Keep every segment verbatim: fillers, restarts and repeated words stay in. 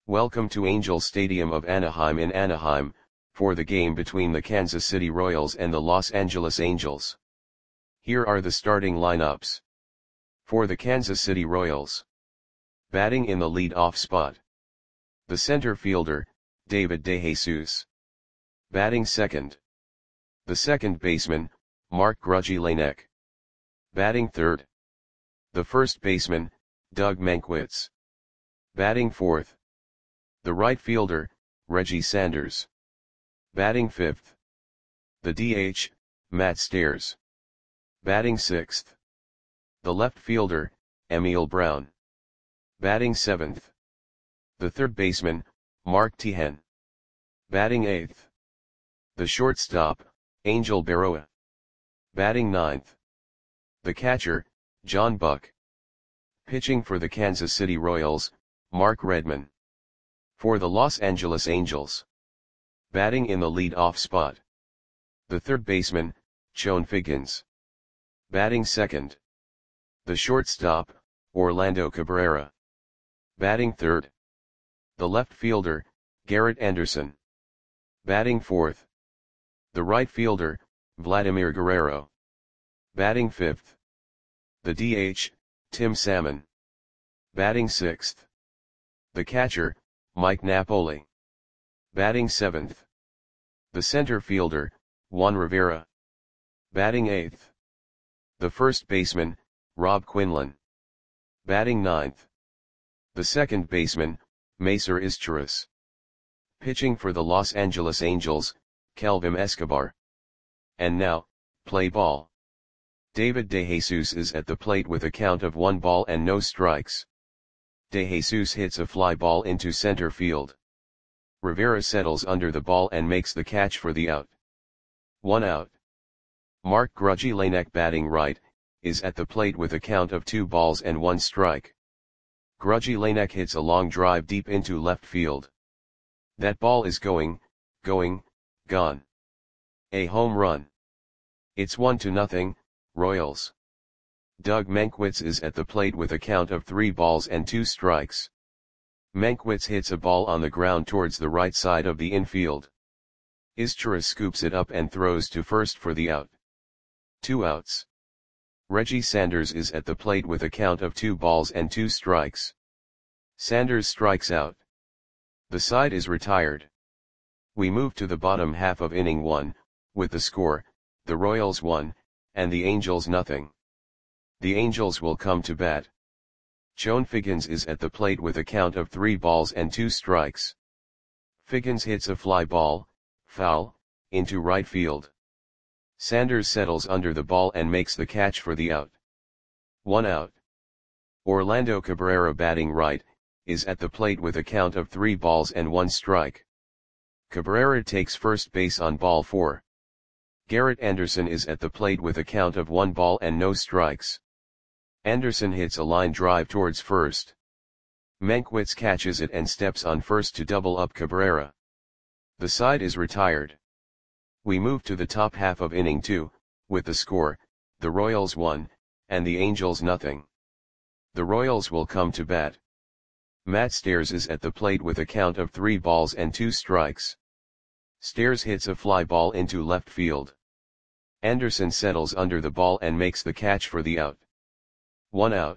Welcome to Angel Stadium of Anaheim in Anaheim, for the game between the Kansas City Royals and the Los Angeles Angels. Here are the starting lineups. For the Kansas City Royals. Batting in the lead-off spot. The center fielder, David DeJesus. Batting second. The second baseman, Mark Grudgy Lanek. Batting third. The first baseman, Doug Mankiewicz. Batting fourth. The right fielder, Reggie Sanders. Batting fifth. The D H, Matt Stairs. Batting sixth. The left fielder, Emil Brown. Batting seventh. The third baseman, Mark Teahen. Batting eighth. The shortstop, Angel Berroa. Batting ninth. The catcher, John Buck. Pitching for the Kansas City Royals, Mark Redman. For the Los Angeles Angels. Batting in the lead-off spot. The third baseman, Chone Figgins. Batting second. The shortstop, Orlando Cabrera. Batting third. The left fielder, Garrett Anderson. Batting fourth. The right fielder, Vladimir Guerrero. Batting fifth. The D H, Tim Salmon. Batting sixth. The catcher, Mike Napoli. Batting seventh. The center fielder, Juan Rivera. Batting eighth. The first baseman, Rob Quinlan. Batting ninth. The second baseman, Macer Izturis. Pitching for the Los Angeles Angels, Kelvin Escobar. And now, play ball. David DeJesus is at the plate with a count of one ball and no strikes. DeJesus hits a fly ball into center field. Rivera settles under the ball and makes the catch for the out. One out. Mark Grudgy Lanek, batting right, is at the plate with a count of two balls and one strike. Grudgy Lanek hits a long drive deep into left field. That ball is going, going, gone. A home run. It's one to nothing, Royals. Doug Mankiewicz is at the plate with a count of three balls and two strikes. Mankiewicz hits a ball on the ground towards the right side of the infield. Izturis scoops it up and throws to first for the out. Two outs. Reggie Sanders is at the plate with a count of two balls and two strikes. Sanders strikes out. The side is retired. We move to the bottom half of inning one, with the score, the Royals one, and the Angels nothing. The Angels will come to bat. Chone Figgins is at the plate with a count of three balls and two strikes. Figgins hits a fly ball, foul, into right field. Sanders settles under the ball and makes the catch for the out. One out. Orlando Cabrera, batting right, is at the plate with a count of three balls and one strike. Cabrera takes first base on ball four. Garrett Anderson is at the plate with a count of one ball and no strikes. Anderson hits a line drive towards first. Mankiewicz catches it and steps on first to double up Cabrera. The side is retired. We move to the top half of inning two, with the score, the Royals one, and the Angels nothing. The Royals will come to bat. Matt Stairs is at the plate with a count of three balls and two strikes. Stairs hits a fly ball into left field. Anderson settles under the ball and makes the catch for the out. One out.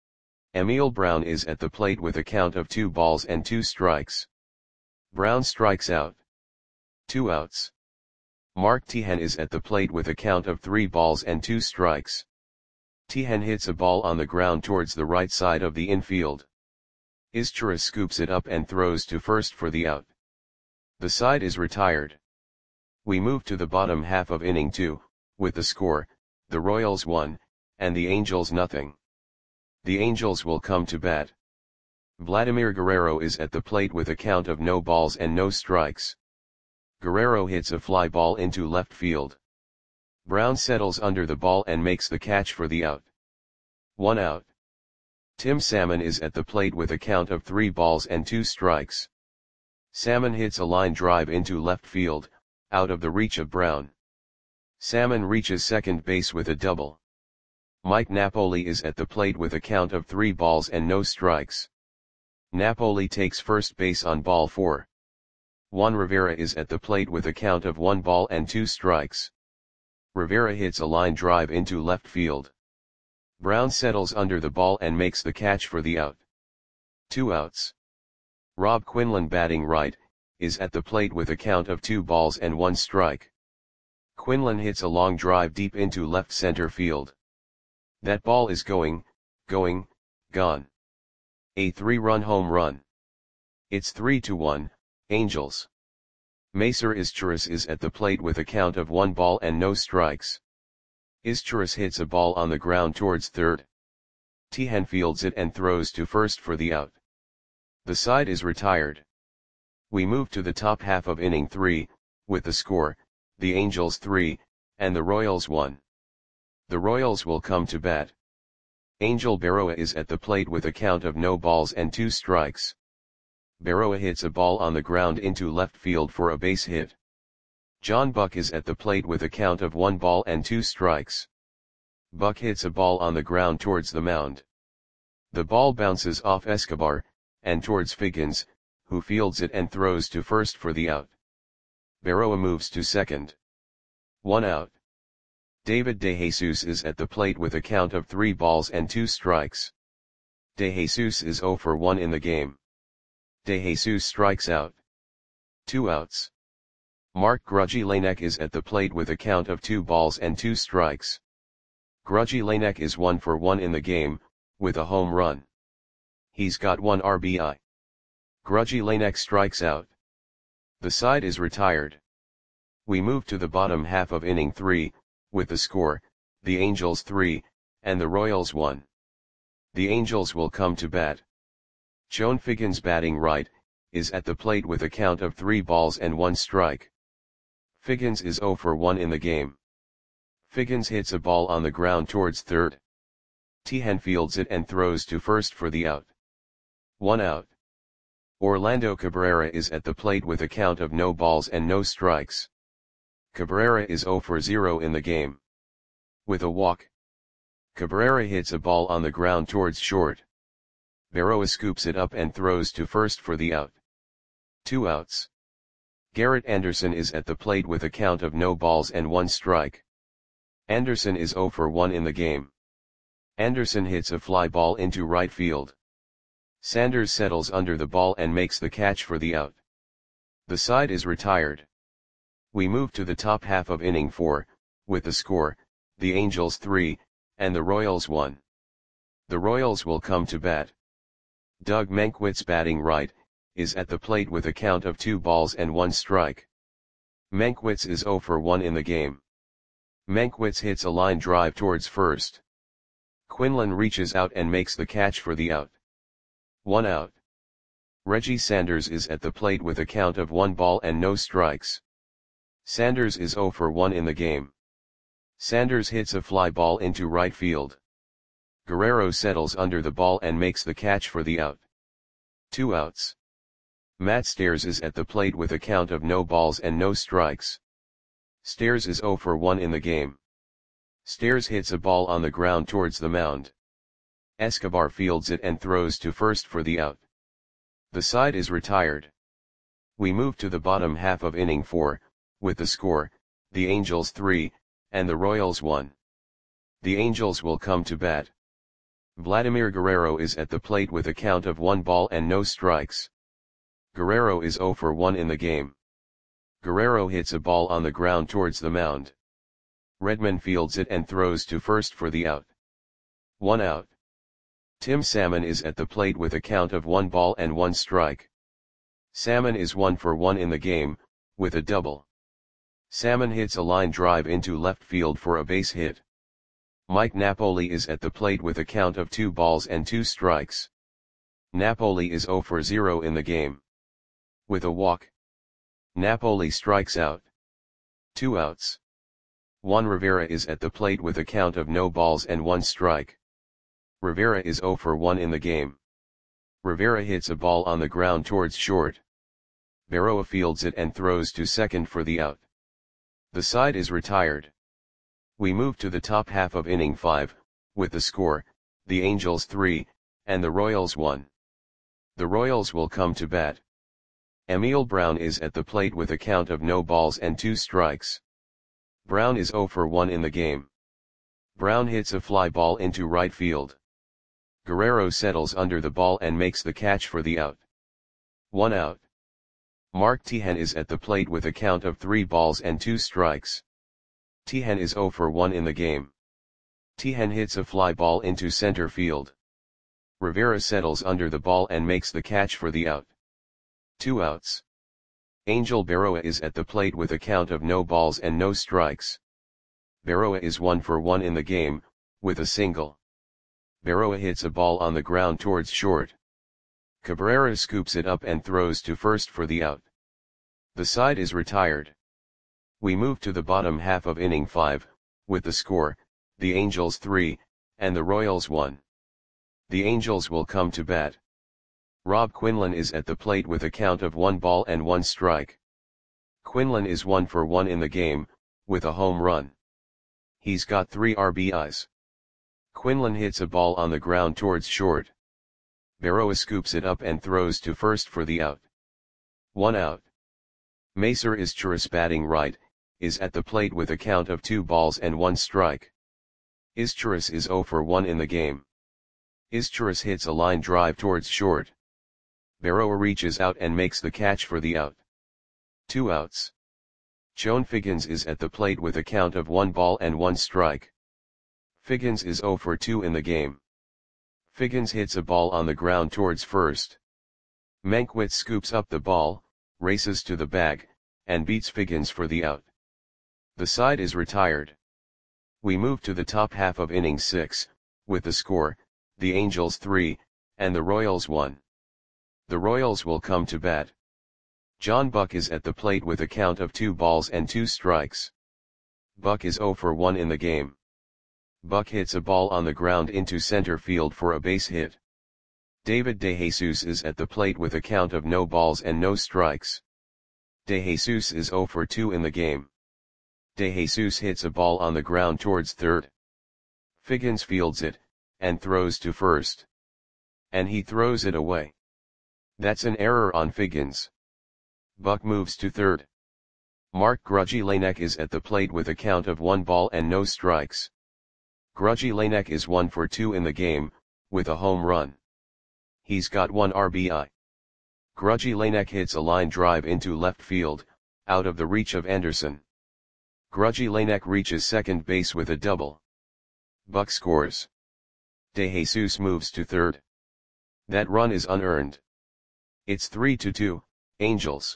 Emil Brown is at the plate with a count of two balls and two strikes. Brown strikes out. Two outs. Mark Teahen is at the plate with a count of three balls and two strikes. Teahen hits a ball on the ground towards the right side of the infield. Izturis scoops it up and throws to first for the out. The side is retired. We move to the bottom half of inning two, with the score, the Royals one, and the Angels nothing. The Angels will come to bat. Vladimir Guerrero is at the plate with a count of no balls and no strikes. Guerrero hits a fly ball into left field. Brown settles under the ball and makes the catch for the out. One out. Tim Salmon is at the plate with a count of three balls and two strikes. Salmon hits a line drive into left field, out of the reach of Brown. Salmon reaches second base with a double. Mike Napoli is at the plate with a count of three balls and no strikes. Napoli takes first base on ball four. Juan Rivera is at the plate with a count of one ball and two strikes. Rivera hits a line drive into left field. Brown settles under the ball and makes the catch for the out. Two outs. Rob Quinlan, batting right, is at the plate with a count of two balls and one strike. Quinlan hits a long drive deep into left center field. That ball is going, going, gone. A three-run home run. It's three to one, Angels. Macer Izturis is at the plate with a count of one ball and no strikes. Izturis hits a ball on the ground towards third. Tejan fields it and throws to first for the out. The side is retired. We move to the top half of inning three, with the score, the Angels three, and the Royals one. The Royals will come to bat. Angel Berroa is at the plate with a count of no balls and two strikes. Berroa hits a ball on the ground into left field for a base hit. John Buck is at the plate with a count of one ball and two strikes. Buck hits a ball on the ground towards the mound. The ball bounces off Escobar, and towards Figgins, who fields it and throws to first for the out. Berroa moves to second. One out. David DeJesus is at the plate with a count of three balls and two strikes. DeJesus is zero for one in the game. DeJesus strikes out. Two outs. Mark Grudzielanek is at the plate with a count of two balls and two strikes. Grudzielanek is one for one in the game, with a home run. He's got one R B I. Grudzielanek strikes out. The side is retired. We move to the bottom half of inning three, with the score, the Angels three, and the Royals one. The Angels will come to bat. Joan Figgins, batting right, is at the plate with a count of three balls and one strike. Figgins is zero for one in the game. Figgins hits a ball on the ground towards third. Tejan fields it and throws to first for the out. One out. Orlando Cabrera is at the plate with a count of no balls and no strikes. Cabrera is zero for zero in the game. With a walk. Cabrera hits a ball on the ground towards short. Berroa scoops it up and throws to first for the out. Two outs. Garrett Anderson is at the plate with a count of no balls and one strike. Anderson is zero for one in the game. Anderson hits a fly ball into right field. Sanders settles under the ball and makes the catch for the out. The side is retired. We move to the top half of inning four, with the score, the Angels three, and the Royals one. The Royals will come to bat. Doug Mankiewicz, batting right, is at the plate with a count of two balls and one strike. Mankiewicz is zero for one in the game. Mankiewicz hits a line drive towards first. Quinlan reaches out and makes the catch for the out. One out. Reggie Sanders is at the plate with a count of one ball and no strikes. Sanders is zero for one in the game. Sanders hits a fly ball into right field. Guerrero settles under the ball and makes the catch for the out. Two outs. Matt Stairs is at the plate with a count of no balls and no strikes. Stairs is zero for one in the game. Stairs hits a ball on the ground towards the mound. Escobar fields it and throws to first for the out. The side is retired. We move to the bottom half of inning four, with the score, the Angels three, and the Royals one. The Angels will come to bat. Vladimir Guerrero is at the plate with a count of one ball and no strikes. Guerrero is zero for one in the game. Guerrero hits a ball on the ground towards the mound. Redman fields it and throws to first for the out. One out. Tim Salmon is at the plate with a count of one ball and one strike. Salmon is one for one in the game, with a double. Salmon hits a line drive into left field for a base hit. Mike Napoli is at the plate with a count of two balls and two strikes. Napoli is zero for zero in the game. With a walk. Napoli strikes out. Two outs. Juan Rivera is at the plate with a count of no balls and one strike. Rivera is zero for one in the game. Rivera hits a ball on the ground towards short. Berroa fields it and throws to second for the out. The side is retired. We move to the top half of inning five, with the score, the Angels three, and the Royals one. The Royals will come to bat. Emil Brown is at the plate with a count of no balls and two strikes. Brown is zero for one in the game. Brown hits a fly ball into right field. Guerrero settles under the ball and makes the catch for the out. One out. Mark Tejan is at the plate with a count of three balls and two strikes. Tejan is zero for one in the game. Tejan hits a fly ball into center field. Rivera settles under the ball and makes the catch for the out. Two outs. Angel Berroa is at the plate with a count of no balls and no strikes. Berroa is one for one in the game, with a single. Berroa hits a ball on the ground towards short. Cabrera scoops it up and throws to first for the out. The side is retired. We move to the bottom half of inning five, with the score, the Angels three, and the Royals one. The Angels will come to bat. Rob Quinlan is at the plate with a count of one ball and one strike. Quinlan is one for one in the game, with a home run. He's got three R B Is. Quinlan hits a ball on the ground towards short. Berroa scoops it up and throws to first for the out. One out. Macer Izturis, batting right, is at the plate with a count of two balls and one strike. Izturis is zero for one in the game. Izturis hits a line drive towards short. Berroa reaches out and makes the catch for the out. Two outs. Chone Figgins is at the plate with a count of one ball and one strike. Figgins is zero for two in the game. Figgins hits a ball on the ground towards first. Mankiewicz scoops up the ball, races to the bag, and beats Figgins for the out. The side is retired. We move to the top half of inning six, with the score, the Angels three, and the Royals one. The Royals will come to bat. John Buck is at the plate with a count of two balls and two strikes. Buck is zero for one in the game. Buck hits a ball on the ground into center field for a base hit. David DeJesus is at the plate with a count of no balls and no strikes. DeJesus is zero for two in the game. DeJesus hits a ball on the ground towards third. Figgins fields it, and throws to first. And he throws it away. That's an error on Figgins. Buck moves to third. Mark Grudzielanek is at the plate with a count of one ball and no strikes. Grudzielanek is one for two in the game, with a home run. He's got one R B I. Grudzielanek hits a line drive into left field, out of the reach of Anderson. Grudzielanek reaches second base with a double. Buck scores. DeJesus moves to third. That run is unearned. It's three to two, Angels.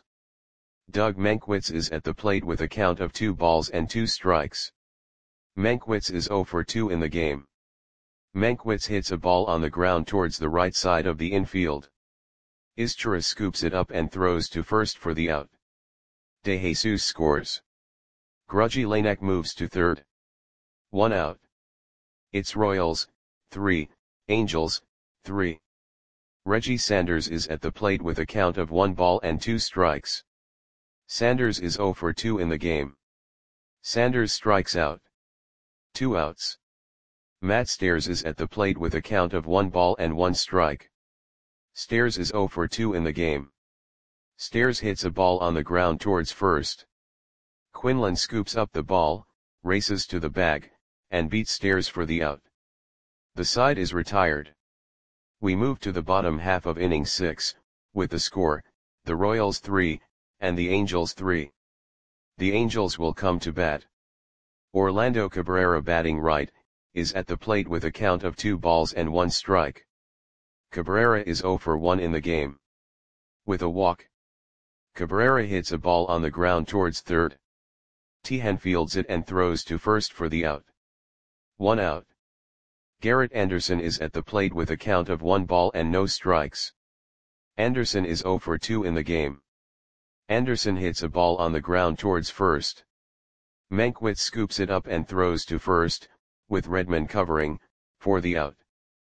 Doug Mankiewicz is at the plate with a count of two balls and two strikes. Mankiewicz is zero for two in the game. Mankiewicz hits a ball on the ground towards the right side of the infield. Izturis scoops it up and throws to first for the out. DeJesus scores. Grudzielanek moves to third. One out. It's Royals, three, Angels, three. Reggie Sanders is at the plate with a count of one ball and two strikes. Sanders is zero for two in the game. Sanders strikes out. Two outs. Matt Stairs is at the plate with a count of one ball and one strike. Stairs is zero for two in the game. Stairs hits a ball on the ground towards first. Quinlan scoops up the ball, races to the bag, and beats Stairs for the out. The side is retired. We move to the bottom half of inning six, with the score, the Royals three, and the Angels three. The Angels will come to bat. Orlando Cabrera, batting right, is at the plate with a count of two balls and one strike. Cabrera is zero for one in the game. With a walk. Cabrera hits a ball on the ground towards third. Tejan fields it and throws to first for the out. One out. Garrett Anderson is at the plate with a count of one ball and no strikes. Anderson is zero for two in the game. Anderson hits a ball on the ground towards first. Mankiewicz scoops it up and throws to first, with Redmond covering, for the out.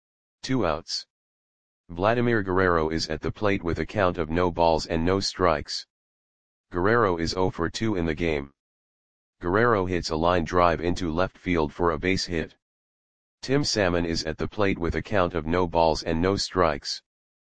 Two outs. Vladimir Guerrero is at the plate with a count of no balls and no strikes. Guerrero is zero for two in the game. Guerrero hits a line drive into left field for a base hit. Tim Salmon is at the plate with a count of no balls and no strikes.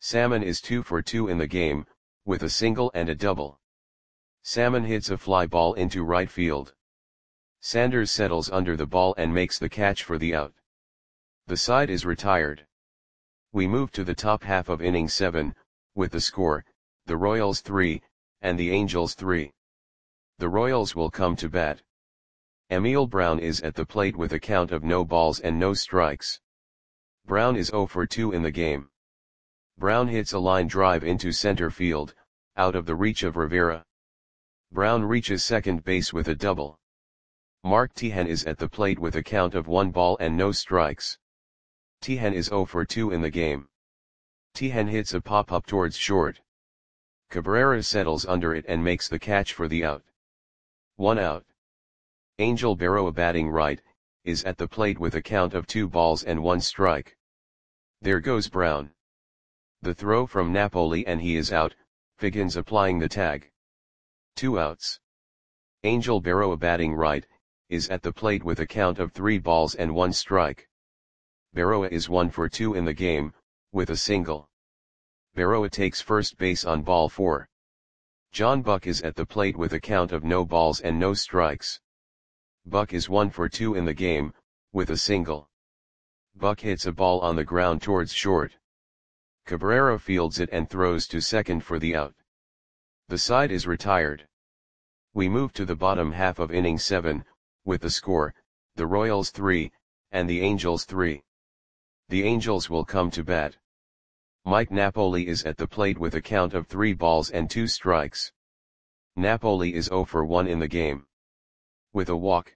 Salmon is two for two in the game, with a single and a double. Salmon hits a fly ball into right field. Sanders settles under the ball and makes the catch for the out. The side is retired. We move to the top half of inning seven, with the score, the Royals three, and the Angels three. The Royals will come to bat. Emil Brown is at the plate with a count of no balls and no strikes. Brown is zero for two in the game. Brown hits a line drive into center field, out of the reach of Rivera. Brown reaches second base with a double. Mark Teahen is at the plate with a count of one ball and no strikes. Teahen is zero for two in the game. Teahen hits a pop-up towards short. Cabrera settles under it and makes the catch for the out. One out. Angel Berroa, batting right, is at the plate with a count of two balls and one strike. There goes Brown. The throw from Napoli and he is out, Figgins applying the tag. Two outs. Angel Berroa, batting right, is at the plate with a count of three balls and one strike. Berroa is one for two in the game, with a single. Berroa takes first base on ball four. John Buck is at the plate with a count of no balls and no strikes. Buck is one for two in the game, with a single. Buck hits a ball on the ground towards short. Cabrera fields it and throws to second for the out. The side is retired. We move to the bottom half of inning seven, with the score, the Royals three, and the Angels three. The Angels will come to bat. Mike Napoli is at the plate with a count of three balls and two strikes. Napoli is zero for one in the game. With a walk,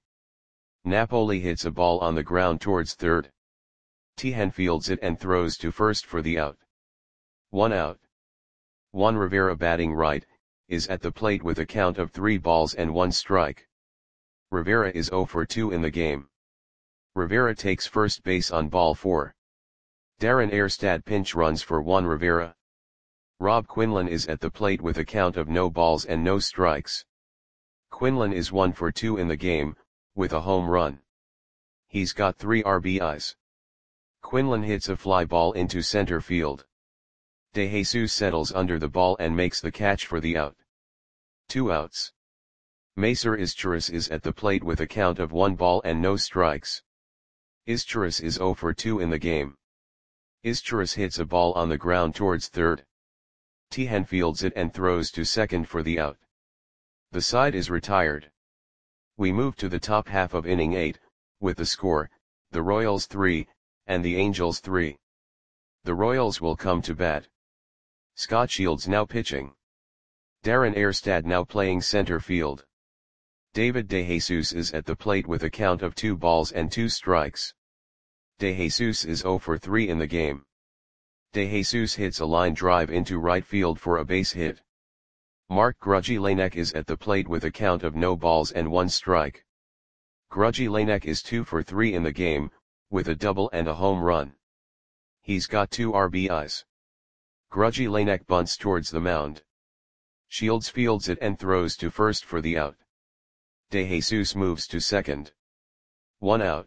Napoli hits a ball on the ground towards third. Teahen fields it and throws to first for the out. One out. Juan Rivera, batting right, is at the plate with a count of three balls and one strike. Rivera is zero for two in the game. Rivera takes first base on ball four. Darren Erstad pinch runs for Juan Rivera. Rob Quinlan is at the plate with a count of no balls and no strikes. Quinlan is one for two in the game, with a home run. He's got three R B Is. Quinlan hits a fly ball into center field. De Jesus settles under the ball and makes the catch for the out. Two outs. Macer Izturis is at the plate with a count of one ball and no strikes. Izturis is zero for two in the game. Izturis hits a ball on the ground towards third. Teahen fields it and throws to second for the out. The side is retired. We move to the top half of inning eight, with the score, the Royals three, and the Angels three. The Royals will come to bat. Scott Shields now pitching. Darren Erstad now playing center field. David De Jesus is at the plate with a count of two balls and two strikes. De Jesus is zero for three in the game. De Jesus hits a line drive into right field for a base hit. Mark Grudzielanek is at the plate with a count of no balls and one strike. Grudzielanek is two for three in the game, with a double and a home run. He's got two R B Is. Grudzielanek bunts towards the mound. Shields fields it and throws to first for the out. De Jesus moves to second. One out.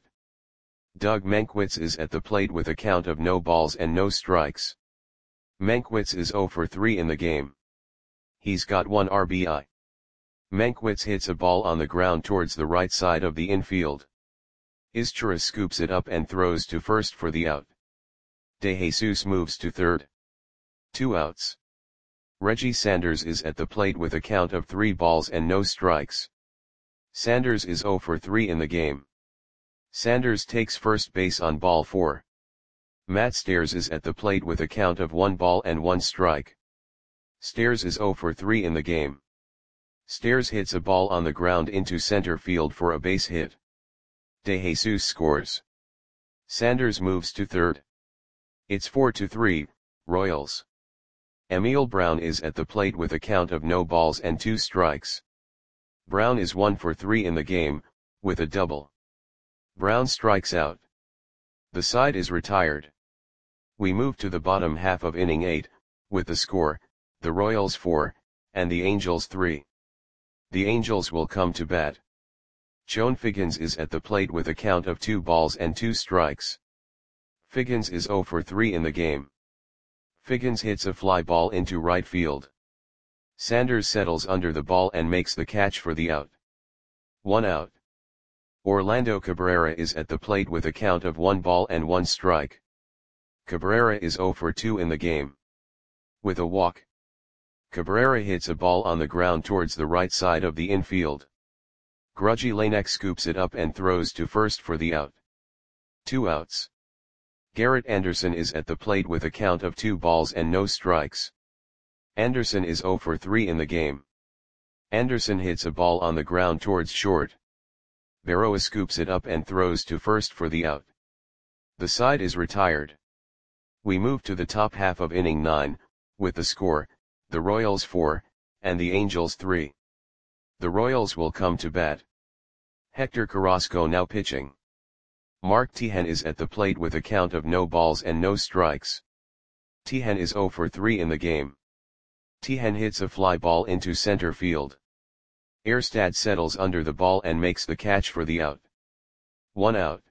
Doug Mankiewicz is at the plate with a count of no balls and no strikes. Mankiewicz is zero for three in the game. He's got one R B I. Mankiewicz hits a ball on the ground towards the right side of the infield. Izturis scoops it up and throws to first for the out. De Jesus moves to third. Two outs. Reggie Sanders is at the plate with a count of three balls and no strikes. Sanders is zero for three in the game. Sanders takes first base on ball four. Matt Stairs is at the plate with a count of one ball and one strike. Stairs is zero for three in the game. Stairs hits a ball on the ground into center field for a base hit. De Jesus scores. Sanders moves to third. It's four to three, Royals. Emil Brown is at the plate with a count of no balls and two strikes. Brown is one for three in the game, with a double. Brown strikes out. The side is retired. We move to the bottom half of inning eight, with the score, the Royals four, and the Angels three. The Angels will come to bat. Joan Figgins is at the plate with a count of two balls and two strikes. Figgins is zero for three in the game. Figgins hits a fly ball into right field. Sanders settles under the ball and makes the catch for the out. One out. Orlando Cabrera is at the plate with a count of one ball and one strike. Cabrera is zero for two in the game. With a walk, Cabrera hits a ball on the ground towards the right side of the infield. Grudgy Lanek scoops it up and throws to first for the out. Two outs. Garrett Anderson is at the plate with a count of two balls and no strikes. Anderson is zero for three in the game. Anderson hits a ball on the ground towards short. Berroa scoops it up and throws to first for the out. The side is retired. We move to the top half of inning nine, with the score, the Royals four, and the Angels three. The Royals will come to bat. Hector Carrasco now pitching. Mark Teahen is at the plate with a count of no balls and no strikes. Teahen is zero for three in the game. Teahen hits a fly ball into center field. Erstad settles under the ball and makes the catch for the out. One out.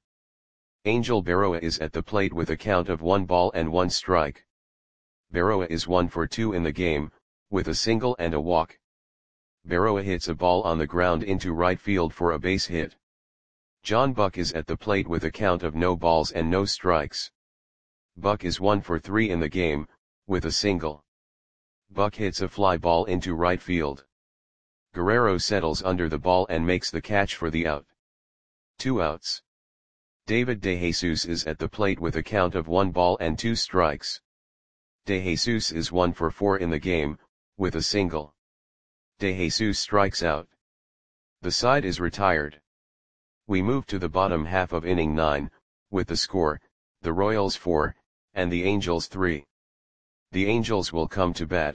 Angel Berroa is at the plate with a count of one ball and one strike. Berroa is one for two in the game, with a single and a walk. Berroa hits a ball on the ground into right field for a base hit. John Buck is at the plate with a count of no balls and no strikes. Buck is one for three in the game, with a single. Buck hits a fly ball into right field. Guerrero settles under the ball and makes the catch for the out. Two outs. David DeJesus is at the plate with a count of one ball and two strikes. DeJesus is one for four in the game, with a single. DeJesus strikes out. The side is retired. We move to the bottom half of inning nine, with the score, the Royals four, and the Angels three. The Angels will come to bat.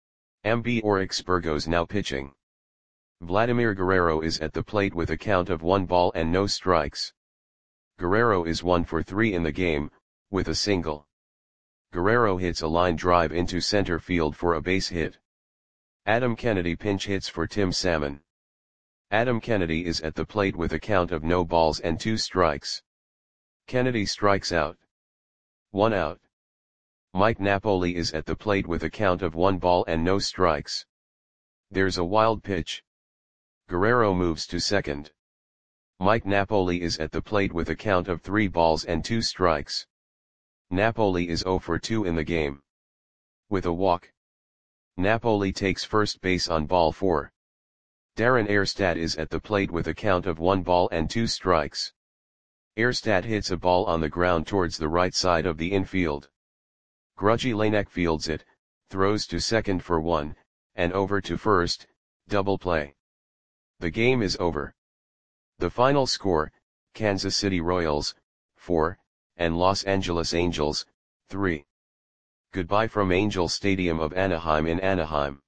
M B Oryx Burgos now pitching. Vladimir Guerrero is at the plate with a count of one ball and no strikes. Guerrero is one for three in the game, with a single. Guerrero hits a line drive into center field for a base hit. Adam Kennedy pinch hits for Tim Salmon. Adam Kennedy is at the plate with a count of no balls and two strikes. Kennedy strikes out. One out. Mike Napoli is at the plate with a count of one ball and no strikes. There's a wild pitch. Guerrero moves to second. Mike Napoli is at the plate with a count of three balls and two strikes. Napoli is zero for two in the game. With a walk, Napoli takes first base on ball four. Darren Erstad is at the plate with a count of one ball and two strikes. Erstad hits a ball on the ground towards the right side of the infield. Grudgy Lanek fields it, throws to second for one, and over to first, double play. The game is over. The final score, Kansas City Royals, four, and Los Angeles Angels, three. Goodbye from Angel Stadium of Anaheim in Anaheim.